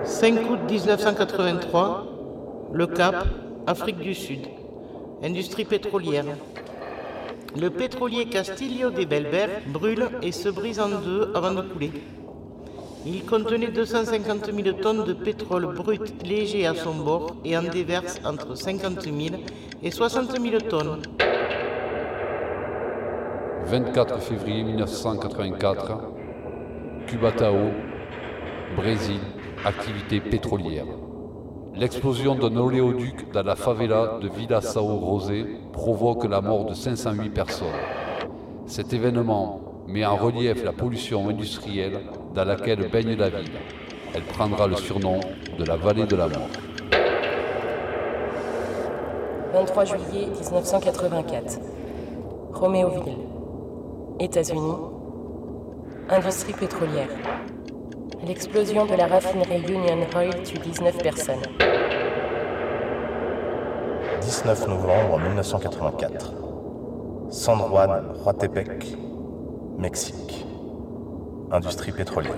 5 août 1983, Le Cap, Afrique du Sud. Industrie pétrolière. Le pétrolier Castillo de Belver brûle et se brise en deux avant de couler. Il contenait 250 000 tonnes de pétrole brut léger à son bord et en déverse entre 50 000 et 60 000 tonnes. 24 février 1984, Cubatao, Brésil, activité pétrolière. L'explosion d'un oléoduc dans la favela de Villa São José provoque la mort de 508 personnes. Cet événement met en relief la pollution industrielle dans laquelle baigne la ville. Elle prendra le surnom de la vallée de la mort. 23 juillet 1984, Roméoville, États-Unis, industrie pétrolière. L'explosion de la raffinerie Union Oil tue 19 personnes. 19 novembre 1984, San Juan Huatepec, Mexique, industrie pétrolière.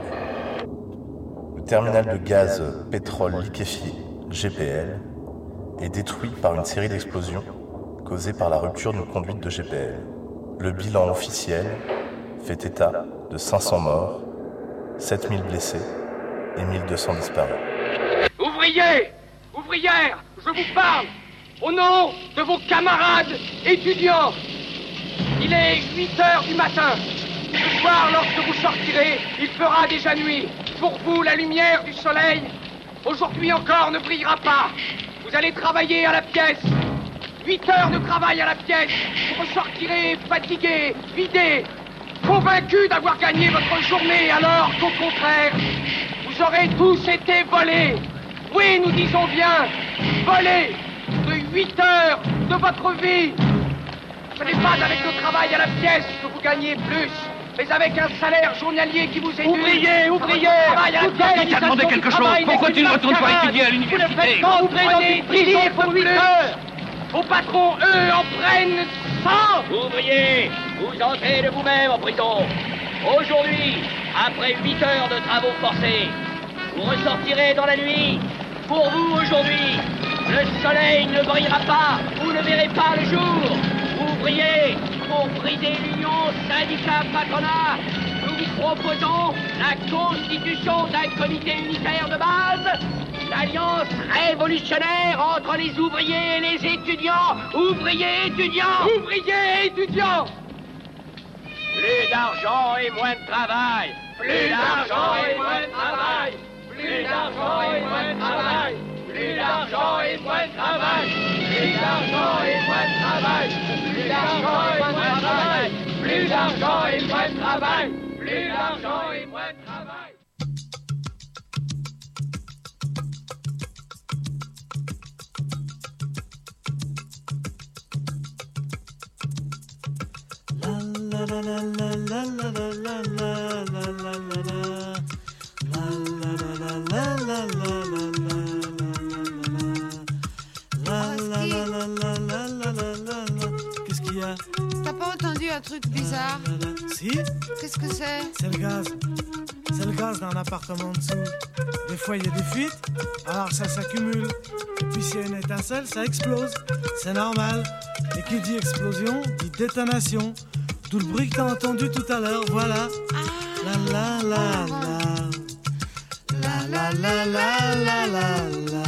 Le terminal de gaz pétrole liquéfié, GPL, est détruit par une série d'explosions causées par la rupture d'une conduite de GPL. Le bilan officiel fait état de 500 morts, 7000 blessés et 1200 disparus. Ouvriers, ouvrières, je vous parle au nom de vos camarades étudiants. Il est 8 heures du matin. Ce soir, lorsque vous sortirez, il fera déjà nuit. Pour vous, la lumière du soleil, aujourd'hui encore, ne brillera pas. Vous allez travailler à la pièce. 8 heures de travail à la pièce. Vous ressortirez fatigués, vidés, convaincus d'avoir gagné votre journée, alors qu'au contraire, vous aurez tous été volés. Oui, nous disons bien, volés de 8 heures de votre vie. Ce n'est pas avec le travail à la pièce que vous gagnez plus, mais avec un salaire journalier qui vous est dû. Ouvriers, ouvrières, tu as demandé quelque chose. Pourquoi tu ne retournes pas étudier à l'université? Vous prenez 10 livres pour 8 heures. Vos patrons, eux, en prennent 100. Ouvriers, vous entrez de vous-même en prison. Aujourd'hui, après 8 heures de travaux forcés, vous ressortirez dans la nuit. Pour vous, aujourd'hui, le soleil ne brillera pas. Vous ne verrez pas le jour. Ouvriers, pour briser l'union syndicat-patronat, nous vous proposons la constitution d'un comité unitaire de base, l'alliance révolutionnaire entre les ouvriers et les étudiants. Ouvriers, étudiants. Ouvriers, étudiants. Plus d'argent et moins de travail. Plus d'argent et moins de travail. Plus d'argent et moins de travail. Plus d'argent et moins de travail. Plus d'argent et moins de travail. Plus d'argent et moins de travail. Plus d'argent et moins de travail. Plus d'argent et moins de travail. Qu'est-ce qu'il y a? T'as pas entendu un truc bizarre? Si? Qu'est-ce que c'est? C'est le gaz. C'est le gaz d'un appartement en dessous. Des fois il y a des fuites, alors ça s'accumule. Et puis s'il y a une étincelle, ça explose. C'est normal. Et qui dit explosion, dit détonation. D'où le bruit que t'as entendu tout à l'heure, voilà. La la la la. La la la la la la la.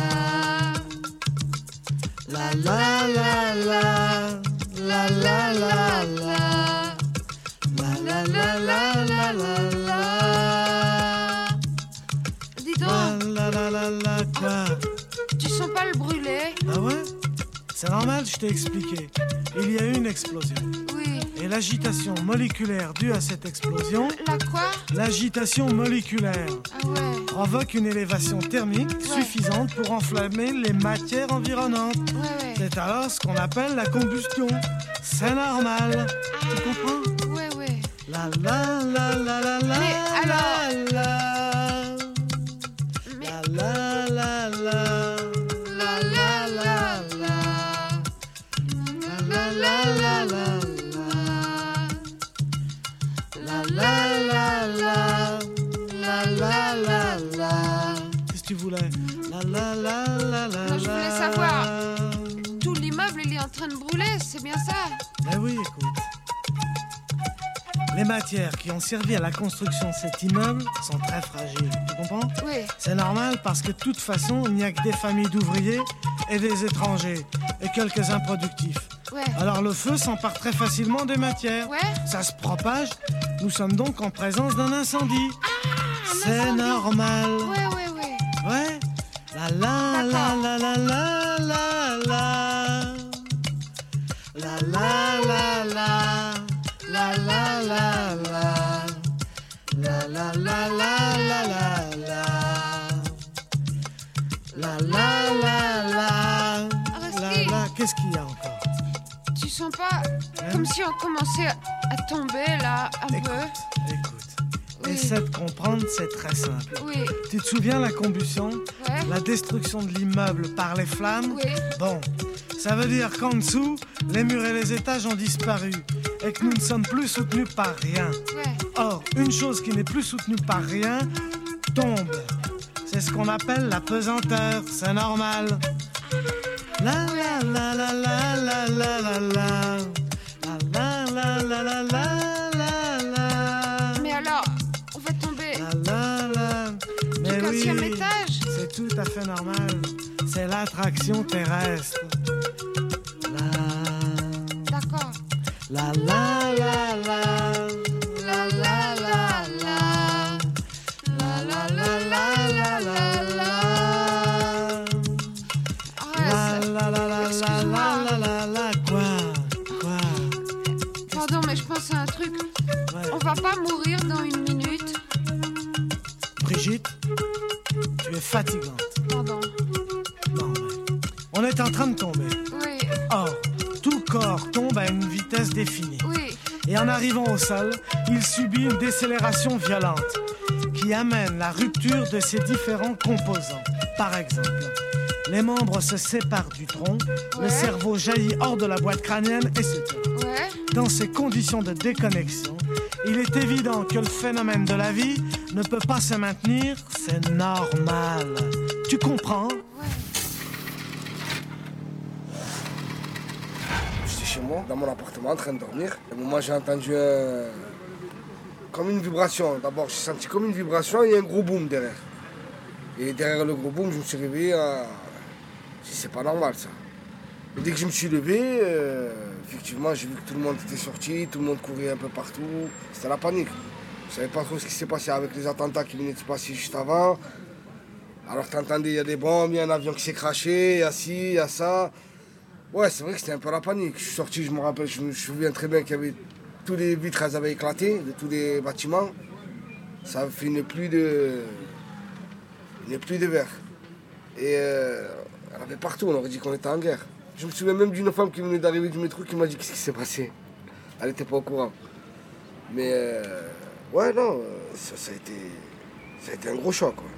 La la la la. La la la la. La la la la la la la. Dis donc, La la la la quoi? tu sens pas le brûler? Ah ouais? C'est normal, je t'ai expliqué. Il y a eu une explosion. Oui. Et l'agitation moléculaire due à cette explosion, La quoi? l'agitation moléculaire, Ah ouais. provoque une élévation thermique suffisante pour enflammer les matières environnantes. Ouais. C'est alors ce qu'on appelle la combustion. C'est normal. Tu comprends? Ouais. La la la la la la. Mais alors- la Mais la la la. la la la la. La la la la. La la la la. La la la la. Qu'est-ce que tu voulais? La la la la la. Moi, je voulais la. savoir. Tout l'immeuble, il est en train de brûler, c'est bien ça? Mais oui, écoute. Les matières qui ont servi à la construction de cet immeuble sont très fragiles, tu comprends? Oui. C'est normal parce que de toute façon, il n'y a que des familles d'ouvriers et des étrangers et quelques improductifs. Ouais. Alors le feu s'empare très facilement des matières. Ouais. Ça se propage. Nous sommes donc en présence d'un incendie. C'est incendie. normal. Ouais. Ouais. La la la la la la la la. La la la la. La la la la. La la la la la la la. La la la la. Arrête-y. La. Qu'est-ce qu'il y a encore? Tu sens pas comme si on commençait à tomber là, un peu? Écoute. Oui. Essaie de comprendre, c'est très simple. Oui. Tu te souviens la combustion? Ouais. La destruction de l'immeuble par les flammes? Oui. Bon, ça veut dire qu'en dessous, les murs et les étages ont disparu et que nous ne sommes plus soutenus par rien. Ouais. Or, une chose qui n'est plus soutenue par rien tombe. C'est ce qu'on appelle la pesanteur, c'est normal. La la la la la la la la la. La la la la la la la. Mais alors, on va tomber La la. du Mais 15e oui, étage? c'est tout à fait normal. C'est l'attraction terrestre. D'accord. La la la la. La la la la. La la la la la la la. Arrête. La la la la Excuse-moi. la la la. Quoi? Pardon, mais je pense à un truc. Ouais. On va pas mourir dans une minute? Brigitte, tu es fatigante. Pardon. Non, mais on est en train de tomber. Oui. Or, tout corps tombe à une vitesse définie. Oui. Et en arrivant au sol, il subit une décélération violente qui amène la rupture de ses différents composants. Par exemple, les membres se séparent du tronc, le Ouais. cerveau jaillit hors de la boîte crânienne et se tord. Ouais. Dans ces conditions de déconnexion, il est évident que le phénomène de la vie ne peut pas se maintenir, c'est normal. Tu comprends? J'étais chez moi, dans mon appartement, en train de dormir. Et moi, j'ai entendu comme une vibration. D'abord, j'ai senti comme une vibration et un gros boom derrière. Et derrière le gros boom, je me suis réveillé. J'ai dit, c'est pas normal ça. Et dès que je me suis levé, effectivement, j'ai vu que tout le monde était sorti, tout le monde courait un peu partout. C'était la panique. Je savais pas trop ce qui s'est passé avec les attentats qui venaient de se passer juste avant. Alors t'entendais, il y a des bombes, il y a un avion qui s'est craché, il y a ci, il y a ça. Ouais, c'est vrai que c'était un peu la panique. Je suis sorti, je me rappelle, je me souviens très bien qu'il y avait tous les vitres, elles avaient éclaté de tous les bâtiments. Ça fait une pluie de verre. Et elle avait partout, on aurait dit qu'on était en guerre. Je me souviens même d'une femme qui venait d'arriver du métro qui m'a dit qu'est-ce qui s'est passé. Elle n'était pas au courant. Mais ouais, non, ça a été un gros choc. Quoi.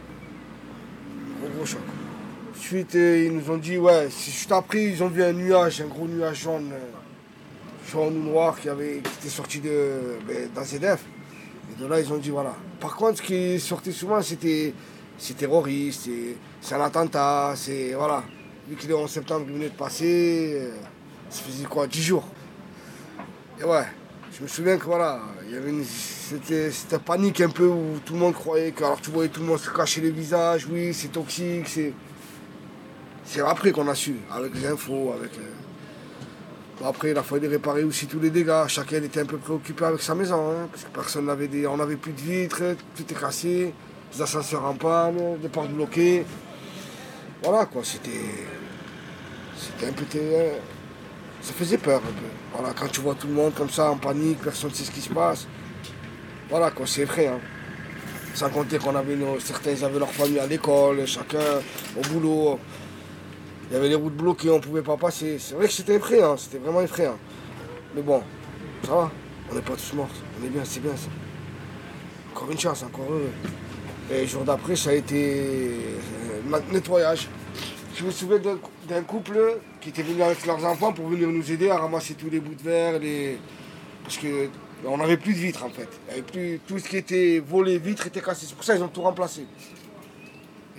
Un gros choc. Ensuite, ils nous ont dit, ouais, juste après, ils ont vu un nuage, un gros nuage jaune ou noir qui était sorti d'AZF. Et de là, ils ont dit, voilà. Par contre, ce qui sortait souvent, c'était terroriste, c'est un attentat, c'est, voilà. Vu qu'il est 11 septembre qui venait de passer, ça faisait quoi, 10 jours. Et ouais, je me souviens que voilà, il y avait c'était panique un peu où tout le monde croyait que, alors tu voyais tout le monde se cacher les visages, oui, c'est toxique, c'est après qu'on a su, avec les infos, Bon, après, il a fallu réparer aussi tous les dégâts. Chacun était un peu préoccupé avec sa maison, hein, parce que personne n'avait on n'avait plus de vitres, tout est cassé, les ascenseurs en panne, les portes bloquées. Voilà quoi, c'était un peu... ça faisait peur un peu. Voilà, quand tu vois tout le monde comme ça en panique, personne ne sait ce qui se passe. Voilà quoi, c'est effrayant. Sans compter qu'on avait certains avaient leur famille à l'école, chacun au boulot. Il y avait les routes bloquées, on ne pouvait pas passer. C'est vrai que c'était effrayant, c'était vraiment effrayant. Mais bon, ça va, on n'est pas tous morts, on est bien, c'est bien ça. Encore une chance, encore heureux. Et le jour d'après, ça a été nettoyage. Je me souviens d'un couple qui était venu avec leurs enfants pour venir nous aider à ramasser tous les bouts de verre, parce qu'on n'avait plus de vitres en fait. Il y avait plus, tout ce qui était volé, vitres était cassé. C'est pour ça qu'ils ont tout remplacé.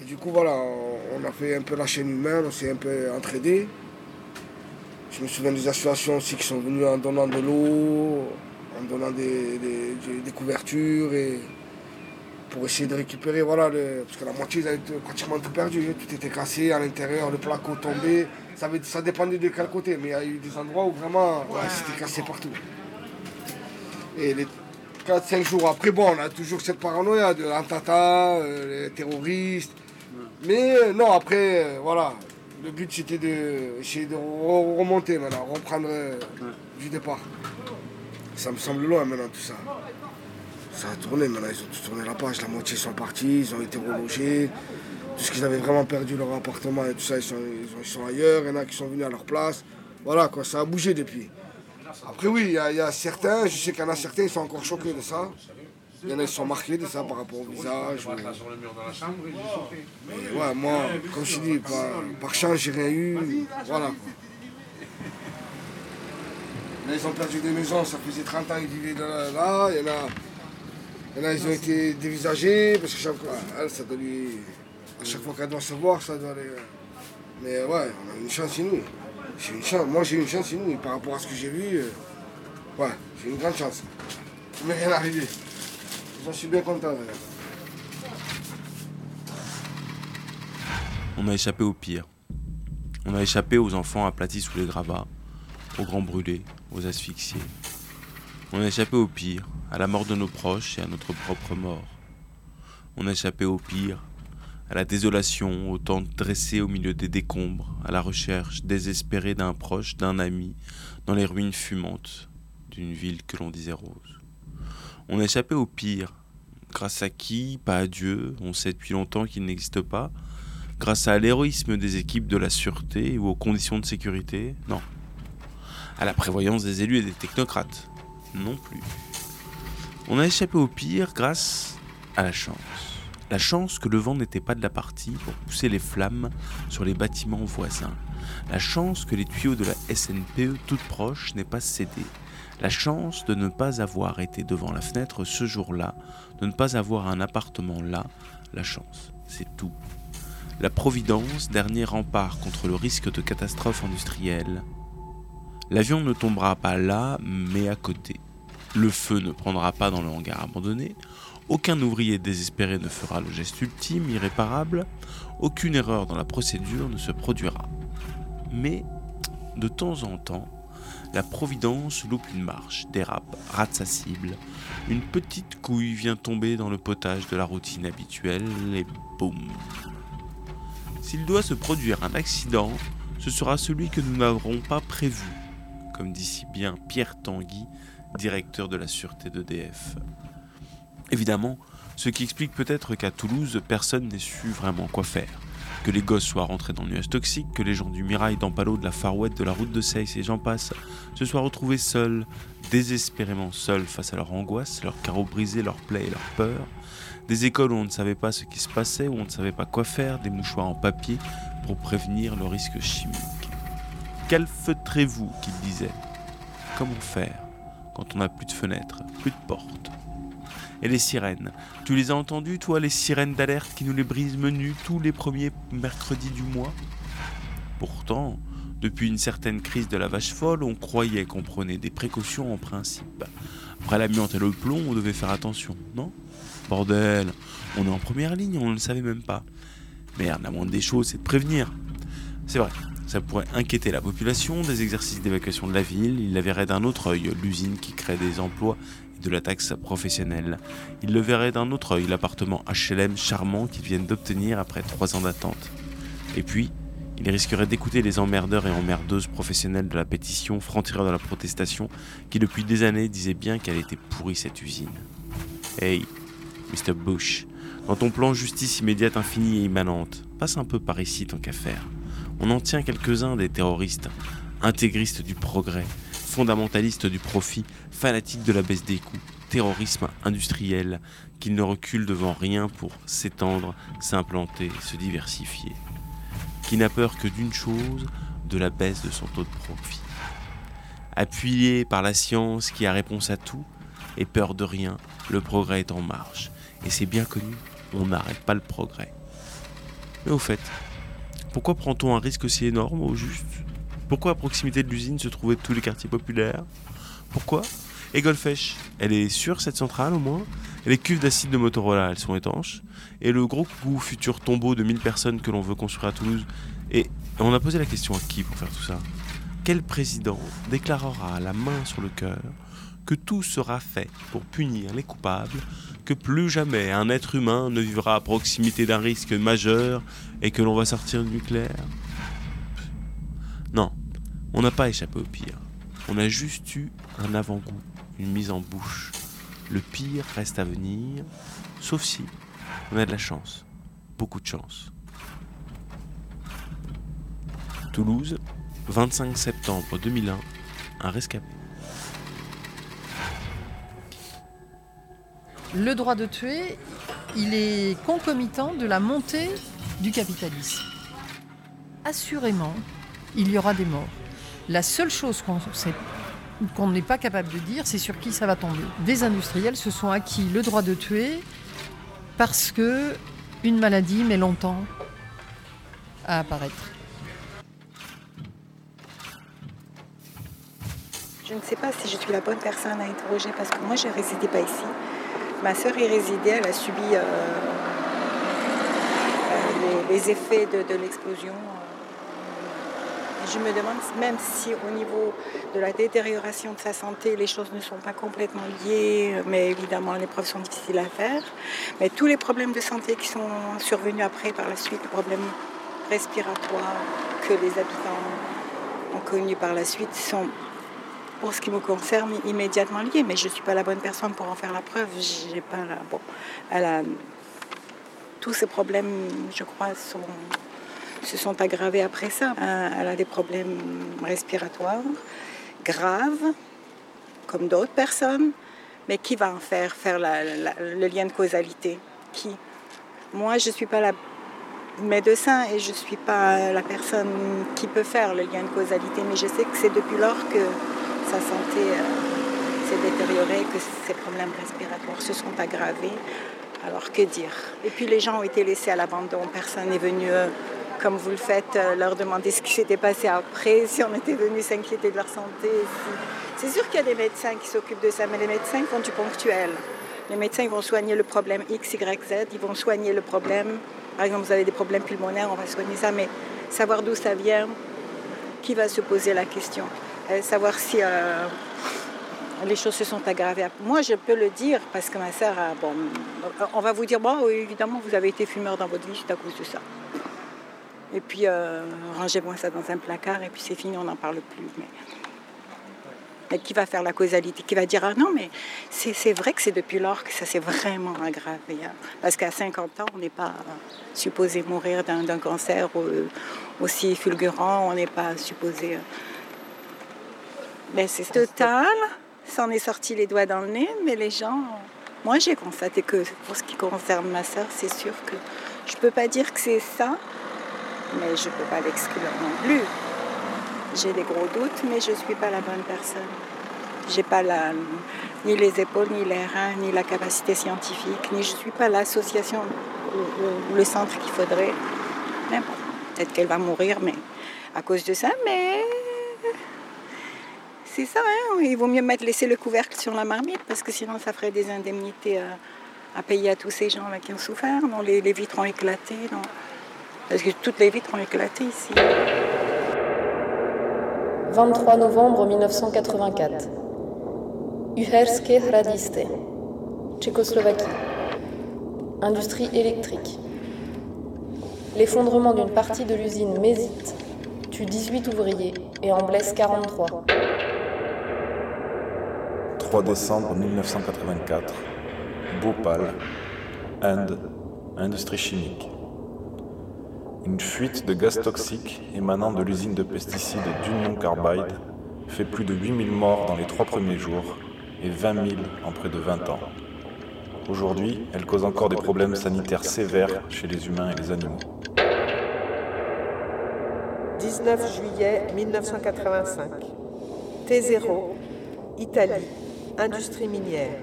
Et du coup, voilà, on a fait un peu la chaîne humaine, on s'est un peu entraidés. Je me souviens des associations aussi qui sont venues en donnant de l'eau, en donnant des couvertures et pour essayer de récupérer, voilà, parce que la moitié, ils avaient pratiquement tout perdu. Tout était cassé à l'intérieur, le placo tombé. Ça dépendait de quel côté, mais il y a eu des endroits où vraiment c'était cassé partout. Et les 4-5 jours après, bon, on a toujours cette paranoïa de l'attentat, les terroristes. Mais non, après, voilà, le but c'était d'essayer de remonter maintenant, reprendre du départ. Ça me semble loin maintenant tout ça. Ça a tourné maintenant, ils ont tous tourné la page, la moitié sont partis, ils ont été relogés. Tout ce qu'ils avaient vraiment perdu leur appartement et tout ça, ils sont ailleurs, il y en a qui sont venus à leur place. Voilà quoi, ça a bougé depuis. Après oui, il y a certains, je sais qu'il y en a certains, ils sont encore choqués de ça. Il y en a qui sont marqués de ça par rapport au visage. Mais ouais, moi, comme je dis, par chance, j'ai rien eu. Voilà quoi. Là, ils ont perdu des maisons, ça faisait 30 ans qu'ils vivaient là. Il y en a, ils ont été dévisagés, parce que chaque fois, ça doit lui... À chaque fois qu'elle doit se voir, ça doit aller... Mais ouais, on a une chance inouïe. Moi, j'ai une chance inouïe par rapport à ce que j'ai vu. Ouais, j'ai une grande chance. Il m'est rien arrivé. J'en suis bien content, d'ailleurs. On a échappé au pire. On a échappé aux enfants aplatis sous les gravats, aux grands brûlés, aux asphyxiés. On a échappé au pire, à la mort de nos proches et à notre propre mort. On a échappé au pire, à la désolation, aux tentes dressées au milieu des décombres, à la recherche désespérée d'un proche, d'un ami, dans les ruines fumantes d'une ville que l'on disait rose. On a échappé au pire, grâce à qui, pas à Dieu, on sait depuis longtemps qu'il n'existe pas, grâce à l'héroïsme des équipes de la sûreté ou aux conditions de sécurité, non. À la prévoyance des élus et des technocrates, non plus. On a échappé au pire grâce à la chance. La chance que le vent n'était pas de la partie pour pousser les flammes sur les bâtiments voisins. La chance que les tuyaux de la SNPE toute proche n'aient pas cédé. La chance de ne pas avoir été devant la fenêtre ce jour-là, de ne pas avoir un appartement là. La chance, c'est tout. La providence, dernier rempart contre le risque de catastrophe industrielle. L'avion ne tombera pas là, mais à côté. Le feu ne prendra pas dans le hangar abandonné. Aucun ouvrier désespéré ne fera le geste ultime, irréparable. Aucune erreur dans la procédure ne se produira. Mais, de temps en temps, la providence loupe une marche, dérape, rate sa cible. Une petite couille vient tomber dans le potage de la routine habituelle et boum. S'il doit se produire un accident, ce sera celui que nous n'aurons pas prévu, comme dit si bien Pierre Tanguy, directeur de la sûreté d'EDF. Évidemment, ce qui explique peut-être qu'à Toulouse, personne n'ait su vraiment quoi faire. Que les gosses soient rentrés dans le nuage toxique, que les gens du Mirail, d'Ampalo, de la Far West, de la route de Seyss et j'en passe, se soient retrouvés seuls, désespérément seuls face à leur angoisse, leurs carreaux brisés, leurs plaies et leurs peurs. Des écoles où on ne savait pas ce qui se passait, où on ne savait pas quoi faire, des mouchoirs en papier pour prévenir le risque chimique. Calfeutrez-vous, qu'il disait. Comment faire quand on n'a plus de fenêtres, plus de portes? Et les sirènes, tu les as entendues, toi, les sirènes d'alerte qui nous les brisent menus tous les premiers mercredis du mois? Pourtant, depuis une certaine crise de la vache folle, on croyait qu'on prenait des précautions en principe. Après l'amiante et le plomb, on devait faire attention, non? Bordel, on est en première ligne, on ne le savait même pas. Merde, la moindre des choses, c'est de prévenir. C'est vrai, ça pourrait inquiéter la population, des exercices d'évacuation de la ville, il la verrait d'un autre œil, l'usine qui crée des emplois de la taxe professionnelle. Il le verrait d'un autre œil, l'appartement HLM charmant qu'ils viennent d'obtenir après 3 ans d'attente. Et puis, il risquerait d'écouter les emmerdeurs et emmerdeuses professionnels de la pétition, francs-tireurs de la protestation, qui depuis des années disaient bien qu'elle était pourrie cette usine. Hey, Mr. Bush, dans ton plan justice immédiate infinie et immanente, passe un peu par ici tant qu'à faire. On en tient quelques-uns des terroristes, intégristes du progrès, fondamentalistes du profit, fanatiques de la baisse des coûts, terrorisme industriel, qu'ils ne reculent devant rien pour s'étendre, s'implanter, se diversifier. Qui n'a peur que d'une chose, de la baisse de son taux de profit. Appuyé par la science qui a réponse à tout, et peur de rien, le progrès est en marche. Et c'est bien connu, on n'arrête pas le progrès. Mais au fait, pourquoi prend-on un risque si énorme au juste ? Pourquoi à proximité de l'usine se trouvaient tous les quartiers populaires ? Pourquoi ? Et Golfech, elle est sûre cette centrale au moins ? Et les cuves d'acide de Motorola, elles sont étanches ? Et le gros coucou futur tombeau de 1000 personnes que l'on veut construire à Toulouse ? Et on a posé la question à qui pour faire tout ça ? Quel président déclarera la main sur le cœur que tout sera fait pour punir les coupables, que plus jamais un être humain ne vivra à proximité d'un risque majeur et que l'on va sortir du nucléaire ? Non, on n'a pas échappé au pire. On a juste eu un avant-goût, une mise en bouche. Le pire reste à venir, sauf si on a de la chance, beaucoup de chance. Toulouse, 25 septembre 2001, un rescapé. Le droit de tuer, il est concomitant de la montée du capitalisme. Assurément, il y aura des morts. La seule chose qu'on n'est pas capable de dire, c'est sur qui ça va tomber. Des industriels se sont acquis le droit de tuer parce que une maladie met longtemps à apparaître. Je ne sais pas si je suis la bonne personne à interroger parce que moi je ne résidais pas ici. Ma sœur y résidait, elle a subi les effets de l'explosion. Je me demande même si au niveau de la détérioration de sa santé, les choses ne sont pas complètement liées, mais évidemment les preuves sont difficiles à faire. Mais tous les problèmes de santé qui sont survenus après par la suite, les problèmes respiratoires que les habitants ont connus par la suite sont, pour ce qui me concerne, immédiatement liés. Mais je ne suis pas la bonne personne pour en faire la preuve. J'ai pas la... Bon, tous ces problèmes, je crois, se sont aggravés après ça. Elle a des problèmes respiratoires graves, comme d'autres personnes, mais qui va en faire le lien de causalité ? Qui ? Moi, je ne suis pas la médecin et je ne suis pas la personne qui peut faire le lien de causalité, mais je sais que c'est depuis lors que sa santé s'est détériorée, que ses problèmes respiratoires se sont aggravés. Alors que dire ? Et puis les gens ont été laissés à l'abandon, personne n'est venu... comme vous le faites, leur demander ce qui s'était passé après, si on était venu s'inquiéter de leur santé. C'est sûr qu'il y a des médecins qui s'occupent de ça, mais les médecins font du ponctuel. Les médecins ils vont soigner le problème X, Y, Z, ils vont soigner le problème. Par exemple, vous avez des problèmes pulmonaires, on va soigner ça, mais savoir d'où ça vient, qui va se poser la question ? Savoir si les choses se sont aggravées. Moi, je peux le dire, parce que ma sœur, on va vous dire, bon, oui, évidemment, vous avez été fumeur dans votre vie, c'est à cause de ça. Et puis, rangez-moi ça dans un placard et puis c'est fini, on n'en parle plus. Mais qui va faire la causalité ? Qui va dire, ah non, mais c'est vrai que c'est depuis lors que ça s'est vraiment aggravé. Hein. Parce qu'à 50 ans, on n'est pas supposé mourir d'un cancer aussi fulgurant, on n'est pas supposé... Mais c'est total, ça en est sorti les doigts dans le nez, mais les gens... Moi, j'ai constaté que pour ce qui concerne ma sœur, c'est sûr que je ne peux pas dire que c'est ça, mais je ne peux pas l'exclure non plus. J'ai des gros doutes, mais je ne suis pas la bonne personne. Je n'ai pas ni les épaules, ni les reins, ni la capacité scientifique, ni je ne suis pas l'association ou le centre qu'il faudrait. Mais bon, peut-être qu'elle va mourir, mais à cause de ça, mais... C'est ça, hein? Il vaut mieux laisser le couvercle sur la marmite, parce que sinon ça ferait des indemnités à payer à tous ces gens-là qui ont souffert. Non, les vitres ont éclaté, non. Parce que toutes les vitres ont éclaté ici. 23 novembre 1984. Uherské Hradiště, Tchécoslovaquie. Industrie électrique. L'effondrement d'une partie de l'usine Mésite tue 18 ouvriers et en blesse 43. 3 décembre 1984. Bhopal, Inde, industrie chimique. Une fuite de gaz toxique émanant de l'usine de pesticides d'Union Carbide fait plus de 8000 morts dans les 3 premiers jours et 20 000 en près de 20 ans. Aujourd'hui, elle cause encore des problèmes sanitaires sévères chez les humains et les animaux. 19 juillet 1985. T0, Italie, industrie minière.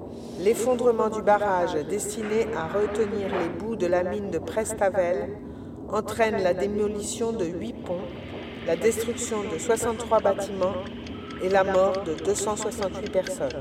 L'effondrement du barrage destiné à retenir les boues de la mine de Prestavel entraîne la démolition de 8 ponts, la destruction de 63 bâtiments et la mort de 268 personnes.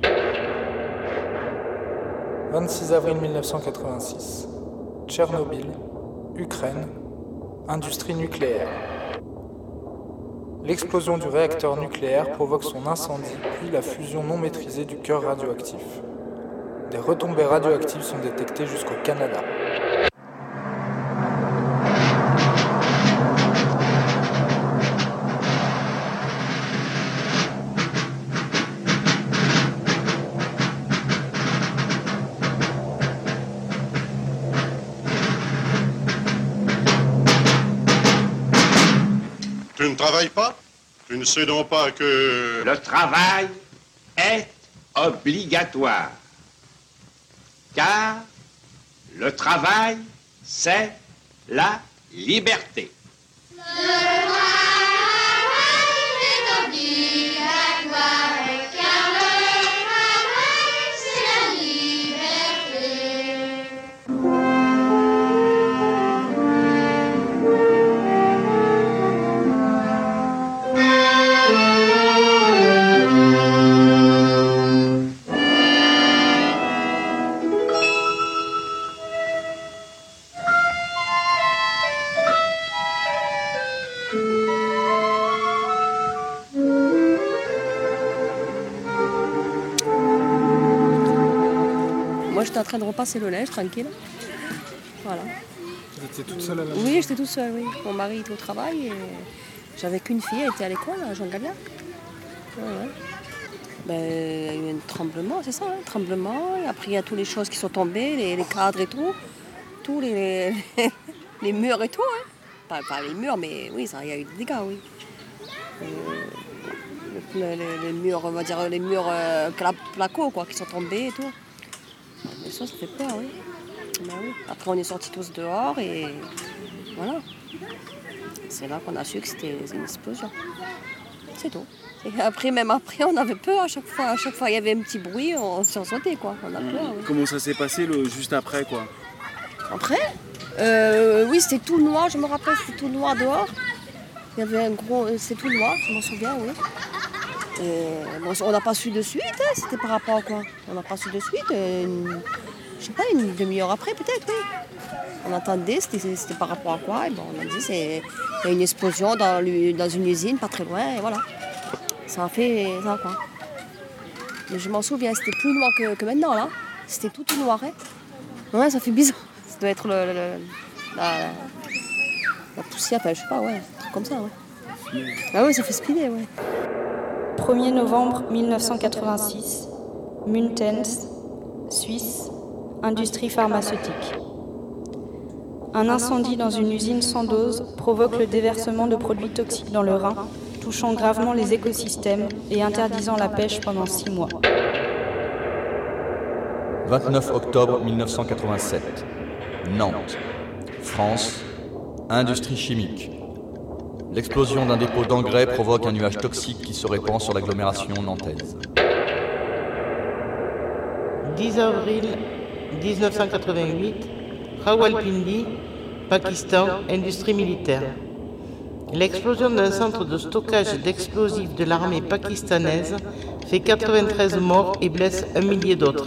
26 avril 1986. Tchernobyl, Ukraine, industrie nucléaire. L'explosion du réacteur nucléaire provoque son incendie, puis la fusion non maîtrisée du cœur radioactif. Des retombées radioactives sont détectées jusqu'au Canada. Tu ne travailles pas? Tu ne sais donc pas que... Le travail est obligatoire. Car le travail, c'est la liberté. Le travail est obligatoire, car le travail, c'est la liberté. Moi, j'étais en train de repasser le linge, tranquille. Voilà. Vous étiez toute seule à la maison? Oui, j'étais toute seule, oui. Mon mari était au travail et j'avais qu'une fille, elle était à l'école, à Jean Gabiac. Ouais. Ben, il y a eu un tremblement, c'est ça, un tremblement. Et après, il y a toutes les choses qui sont tombées, les cadres et tout. Tous les murs et tout. Hein. Pas les murs, mais oui, il y a eu des dégâts, oui. Les murs, on va dire, les murs placo, quoi, qui sont tombés et tout. Mais ça fait peur, oui. Ben oui. Après, on est sortis tous dehors et voilà. C'est là qu'on a su que c'était une explosion. C'est tout. Et après, on avait peur à chaque fois. À chaque fois, il y avait un petit bruit, on s'en sautait, quoi. On a peur, oui. Comment ça s'est passé juste après, quoi? Après oui, c'était tout noir, je me rappelle, c'était tout noir dehors. Il y avait un gros... C'est tout noir, je m'en souviens, oui. Bon, on n'a pas su de suite, hein, c'était par rapport à quoi? On n'a pas su de suite, je sais pas, une demi-heure après peut-être, oui. On entendait, c'était par rapport à quoi? Et bon, on a dit, il y a une explosion dans une usine, pas très loin, et voilà. Ça a fait ça, quoi. Mais je m'en souviens, c'était plus noir que maintenant, là. C'était tout noir, hein. Ouais, ça fait bizarre. Ça doit être la poussière, enfin, je sais pas, ouais, un truc comme ça, ouais. Ah oui, ça fait speeder, ouais. 1er novembre 1986, Muntens, Suisse, industrie pharmaceutique. Un incendie dans une usine sans dose provoque le déversement de produits toxiques dans le Rhin, touchant gravement les écosystèmes et interdisant la pêche pendant 6 mois. 29 octobre 1987, Nantes, France, industrie chimique. L'explosion d'un dépôt d'engrais provoque un nuage toxique qui se répand sur l'agglomération nantaise. 10 avril 1988, Rawalpindi, Pakistan, industrie militaire. L'explosion d'un centre de stockage d'explosifs de l'armée pakistanaise fait 93 morts et blesse 1 millier d'autres.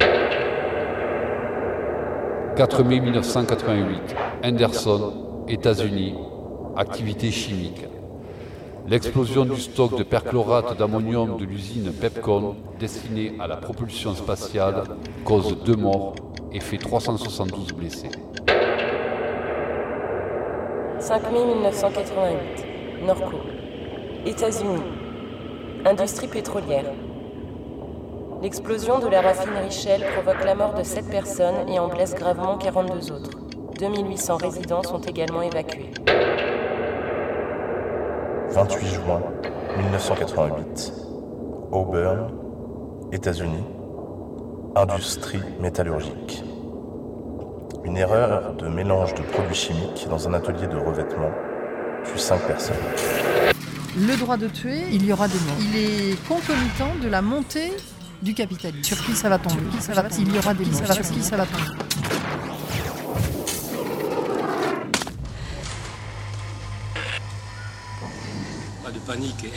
4 mai 1988, Henderson, États-Unis, activité chimique. L'explosion du stock de perchlorate d'ammonium de l'usine Pepcon, destinée à la propulsion spatiale, cause 2 morts et fait 372 blessés. 5 mai 1988, Norco, États-Unis, industrie pétrolière. L'explosion de la raffinerie Shell provoque la mort de 7 personnes et en blesse gravement 42 autres. 2800 résidents sont également évacués. 28 juin 1988, Auburn, États-Unis, industrie métallurgique. Une erreur de mélange de produits chimiques dans un atelier de revêtement tue 5 personnes. Le droit de tuer, il y aura des morts. Il est concomitant de la montée du capitalisme. Sur qui ça va tomber? Il y aura des morts. Sur qui ça va tomber? paniquer.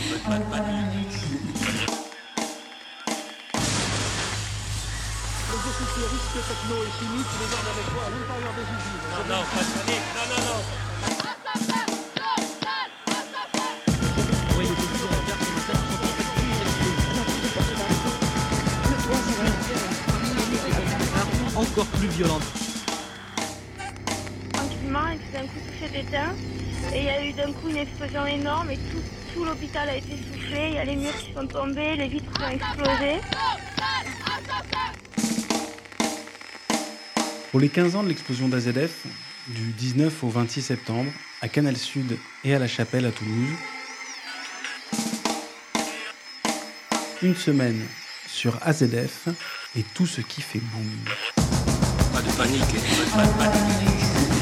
Les officiers risques techno et chimiques, les ordres avec toi à l'intérieur des usines. Non, pas de panique, non. Encore plus violente. Tranquillement, et tout d'un coup tout s'est éteint. Et il y a eu d'un coup une explosion énorme et tout l'hôpital a été soufflé. Il y a les murs qui sont tombés, les vitres ont explosé. Pour les 15 ans de l'explosion d'AZF, du 19 au 26 septembre, à Canal Sud et à La Chapelle à Toulouse, une semaine sur AZF et tout ce qui fait boum. Pas de panique, pas de panique.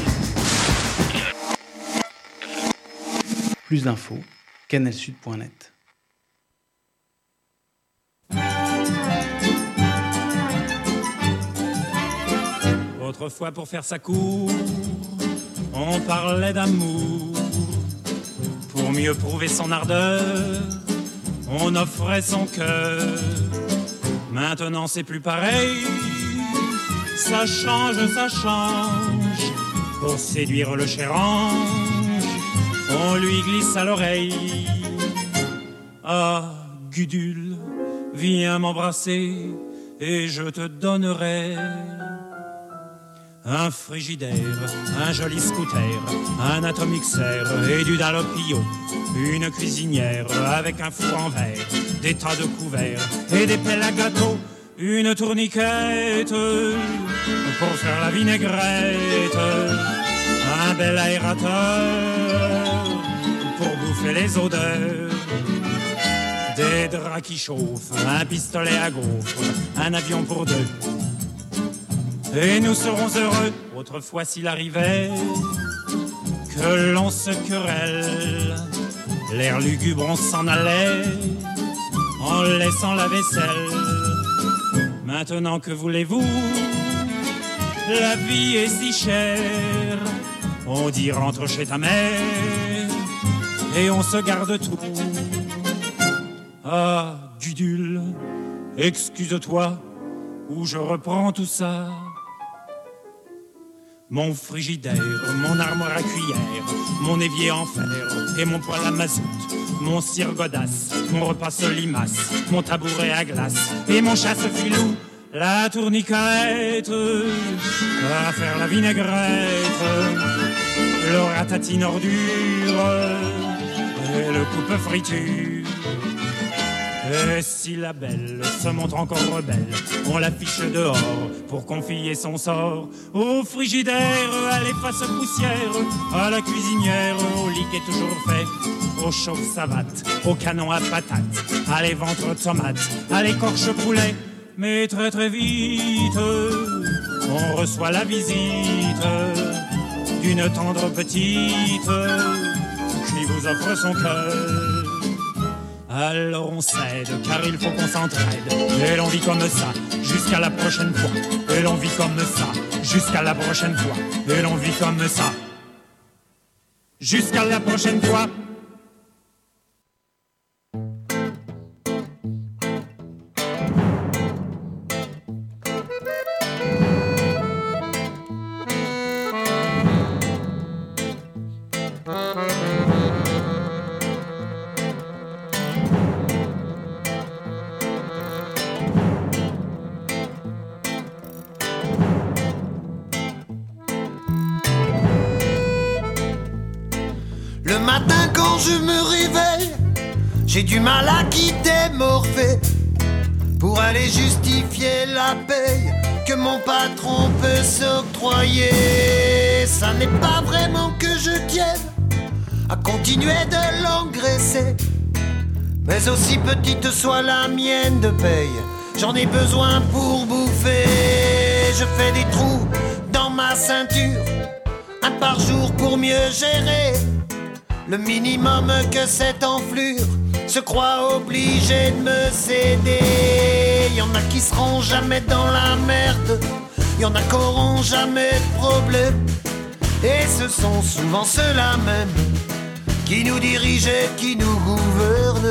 Plus d'infos, canalsud.net. Autrefois pour faire sa cour, on parlait d'amour. Pour mieux prouver son ardeur, on offrait son cœur. Maintenant c'est plus pareil, ça change. Pour séduire le cher ange, on lui glisse à l'oreille. Ah, Gudule, viens m'embrasser et je te donnerai un frigidaire, un joli scooter, un atomixer et du dalopio, une cuisinière avec un four en verre, des tas de couverts et des pelles à gâteau, une tourniquette pour faire la vinaigrette, un bel aérateur pour bouffer les odeurs, des draps qui chauffent, un pistolet à gaufres, un avion pour deux. Et nous serons heureux, autrefois s'il arrivait que l'on se querelle. L'air lugubre, on s'en allait en laissant la vaisselle. Maintenant que voulez-vous, la vie est si chère. On dit rentre chez ta mère et on se garde tout. Ah, Gudule, excuse-toi ou je reprends tout ça. Mon frigidaire, mon armoire à cuillère, mon évier en fer et mon poêle à mazout, mon cire godasse, mon repas limace, mon tabouret à glace et mon chasse-filou, la tourniquette à faire la vinaigrette, le ratatine ordure et le coupe-friture. Et si la belle se montre encore rebelle, on l'affiche dehors pour confier son sort au frigidaire, à l'efface poussière, à la cuisinière, au lit qui est toujours fait, au chauffe-savate, au canon à patates, à les ventres tomates, à l'écorche poulet. Mais très très vite, on reçoit la visite d'une tendre petite qui vous offre son cœur. Alors on cède, car il faut qu'on s'entraide. Et l'on vit comme ça, jusqu'à la prochaine fois. Et l'on vit comme ça, jusqu'à la prochaine fois. Et l'on vit comme ça, jusqu'à la prochaine fois. Le matin quand je me réveille, j'ai du mal à quitter Morphée pour aller justifier la paye que mon patron peut s'octroyer. Ça n'est pas vraiment que je tienne à continuer de l'engraisser, mais aussi petite soit la mienne de paye, j'en ai besoin pour bouffer. Je fais des trous dans ma ceinture, un par jour pour mieux gérer le minimum que cette enflure se croit obligée de me céder. Y en a qui seront jamais dans la merde, y en a qui auront jamais de problème, et ce sont souvent ceux-là même qui nous dirige et qui nous gouverne.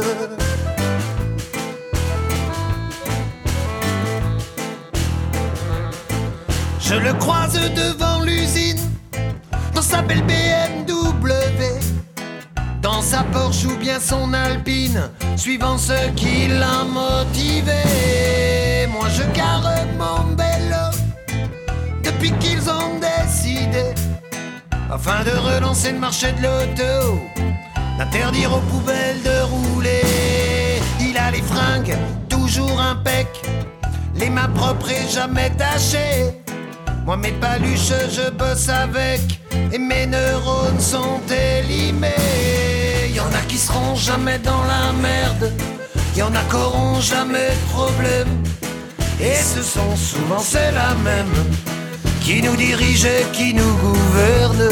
Je le croise devant l'usine, dans sa belle BMW, dans sa Porsche ou bien son Alpine, suivant ce qui l'a motivé. Moi je gare mon vélo, depuis qu'ils ont décidé, afin de relancer le marché de l'auto, d'interdire aux poubelles de rouler. Il a les fringues toujours impec, les mains propres et jamais tachées. Moi mes paluches je bosse avec, et mes neurones sont élimés. Y'en a qui seront jamais dans la merde, y'en a qui auront jamais de problème, et ce sont souvent ceux-là même qui nous dirigent et qui nous gouvernent.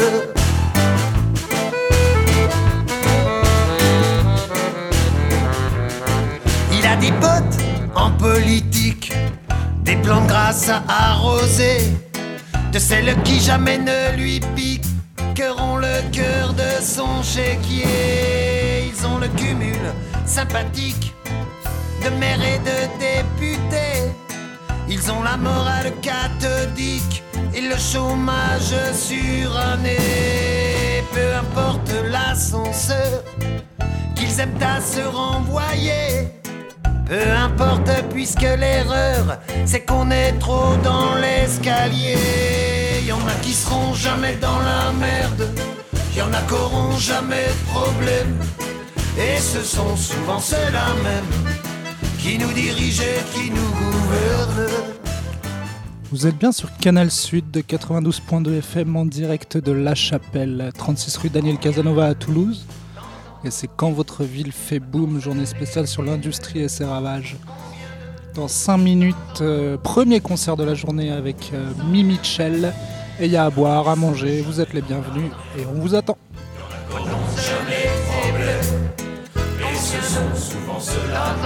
Il a des potes en politique, des plans de grâce à arroser, de celles qui jamais ne lui piqueront le cœur de son chéquier. Ils ont le cumul sympathique de maires et de députés, ils ont la morale cathodique et le chômage suranné. Peu importe l'ascenseur qu'ils aiment à se renvoyer, peu importe puisque l'erreur c'est qu'on est trop dans l'escalier. Y'en a qui seront jamais dans la merde, y'en a qui auront jamais de problème, et ce sont souvent ceux-là même qui nous dirigent et qui nous gouvernent. Vous êtes bien sur Canal Sud de 92.2 FM en direct de La Chapelle, 36 rue Daniel Casanova à Toulouse. Et c'est Quand votre ville fait boom, journée spéciale sur l'industrie et ses ravages. Dans 5 minutes, premier concert de la journée avec Mimi Mitchell. Et il y a à boire, à manger, vous êtes les bienvenus et on vous attend. Jamais de problème, et ce sont souvent ceux-là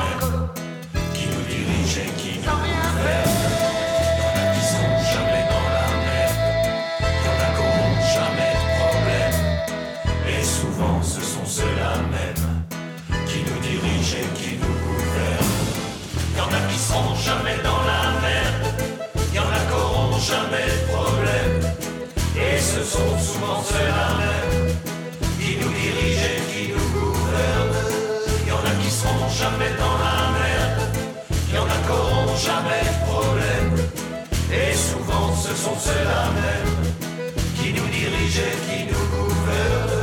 qui nous dirigent et qui nous gouvernent. Qui sont jamais dans la merde, y'en a qui auront jamais de problème, et souvent ce sont ceux-là même qui nous dirigent et qui nous gouvernent. Y'en a qui seront jamais dans la merde, y'en a qui auront jamais de problème, et ce sont souvent ceux-là même qui nous dirigent et qui nous gouvernent. Y'en a qui seront jamais dans la merde, y'en a qui auront jamais de problème, et souvent ce sont ceux-là même qui nous dirigent et qui nous gouvernent.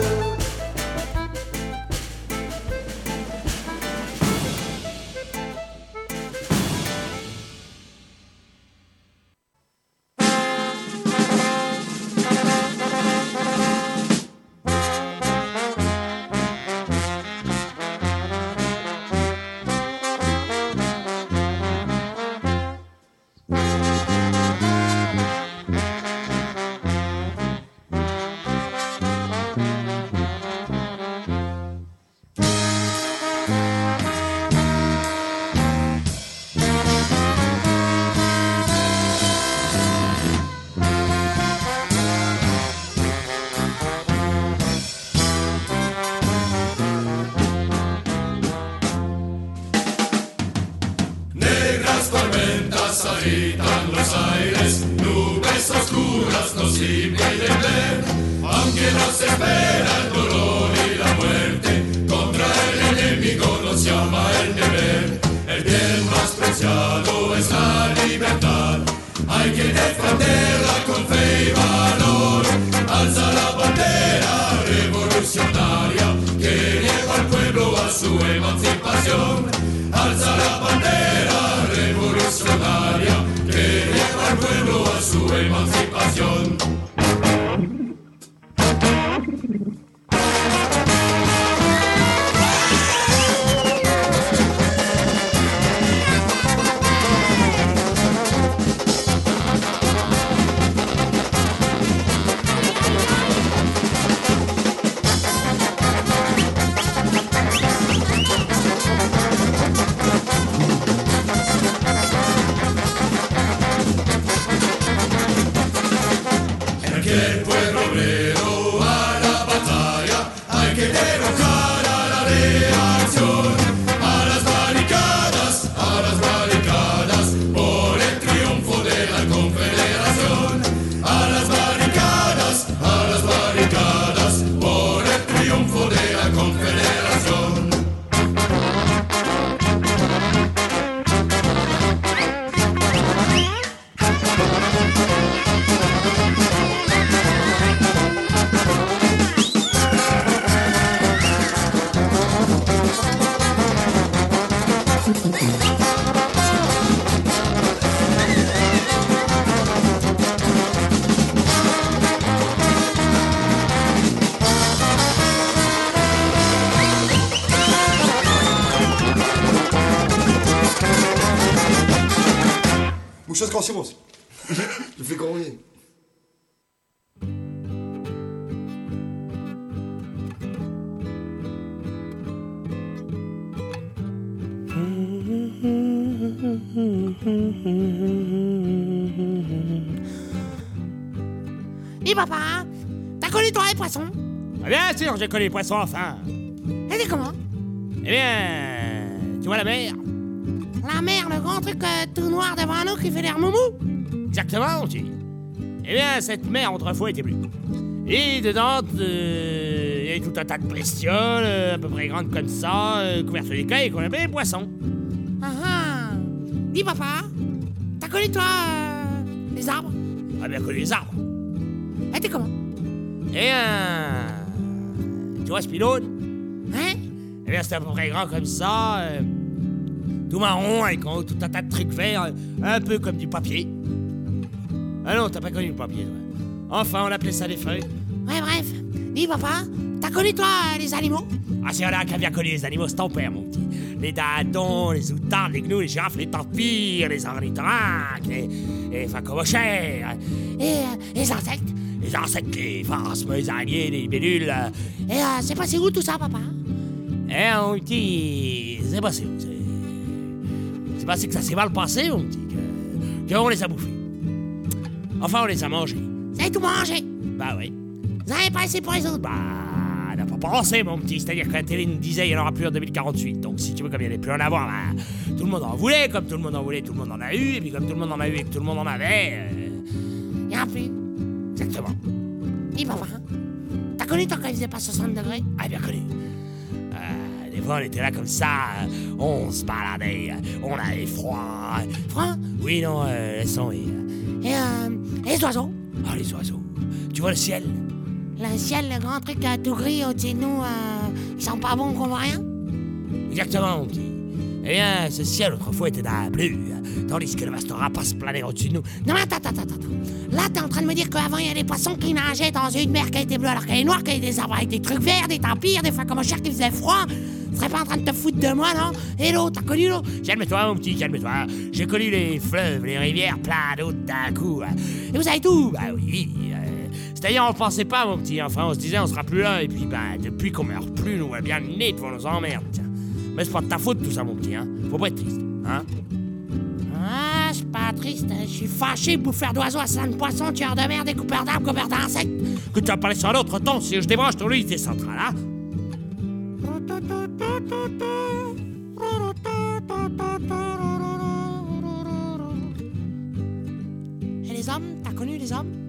agitan los aires, nubes oscuras nos impiden ver, aunque nos espera el dolor y la muerte, contra el enemigo nos llama el deber. El bien más preciado es la libertad, hay que defenderla con fe y valor. Alza la bandera revolucionaria que lleva al pueblo a su emancipación. Alza la bandera revolucionaria que lleva al pueblo a su emancipación. Que el pueblo obrero a la batalla, hay que derrotar Muchas gracias. Je fais gronder. Dis papa, t'as connu toi les poissons? Bien sûr, j'ai connu les poissons, enfin. Et c'est comment? Eh bien, tu vois la mer? La mer, le grand truc tout noir devant nous qui fait l'air moumou? Exactement, on dit. Eh bien, cette mer autrefois était bleue. Et dedans, il y avait tout un tas de bestioles, à peu près grandes comme ça, couvertes d'écailles, qu'on appelait les poissons. Ah ah. Dis papa, t'as connu toi les arbres? Ah bien connu les arbres. Et t'es comment? Et tu vois ce pylône? Hein? Eh bien, c'était à peu près grand comme ça, tout marron, avec en haut tout un tas de trucs verts, un peu comme du papier. Ah non, t'as pas connu le papier, toi. Enfin, on appelait ça des feuilles. Ouais, bref. Dis papa, t'as connu toi les animaux? Ah, c'est là qui a bien connu les animaux, c'est ton père, mon petit. Les dindons, les outardes, les gnous, les girafes, les tapirs, les ornithorynques, les phacomochères. Et les insectes? Les insectes, les phasmes, les araignées, les libellules. Et c'est passé où tout ça, papa? Eh, mon petit, c'est passé où? C'est passé que ça s'est mal passé, mon petit, qu'on les a bouffés. Enfin, on les a mangés. Vous avez tout mangé? Bah oui. Vous avez pas laissé pour les autres? Bah, on n'a pas pensé, mon petit. C'est-à-dire que la télé nous disait qu'il n'y en aura plus en 2048. Donc, si tu veux, comme il n'y allait plus en avoir, bah, tout le monde en voulait. Comme tout le monde en voulait, tout le monde en a eu. Et puis, comme tout le monde en a eu et que tout le monde en avait... Il n'y en a plus. Exactement. Dis papa, t'as connu toi quand il faisait pas 60 degrés? Ah, bien connu. Des fois, on était là comme ça, on se baladait, on avait froid. Froid? Oui, non, laisse tomber. Et les oiseaux? Ah, les oiseaux. Tu vois le ciel? Le ciel, le grand truc tout gris au-dessus de nous, ils sont pas bons, qu'on voit rien? Exactement, mon petit. Eh bien, ce ciel, autrefois, était d'un bleu, tandis que le vaste rapace planait au-dessus de nous. Non, mais attends. Là, t'es en train de me dire qu'avant, il y a des poissons qui nageaient dans une mer qui était bleue alors qu'elle est noire, qu'il y a des arbres avec des trucs verts, des tapirs, des phacomochères qui faisaient froid. Tu serais pas en train de te foutre de moi, non? Et l'eau, t'as connu l'eau? Calme-toi, mon petit, calme-toi. J'ai connu les fleuves, les rivières, plein d'eau d'un coup. Et vous savez tout? Bah oui. C'est-à-dire, on pensait pas, mon petit. Enfin, on se disait, on sera plus là. Et puis, bah, depuis qu'on meurt plus, nous, on va bien le nez devant nos emmerdes, tiens. Mais c'est pas de ta faute, tout ça, mon petit, hein. Faut pas être triste, hein. Ah, je suis pas triste. Je suis fâché, bouffeur d'oiseaux, assassin de poissons, tueur de mer, découpeur d'arbres, coupeur d'insectes. Que tu vas parler sur un autre temps si je débranche ton unité centrale, hein. Et les hommes, t'as connu les hommes?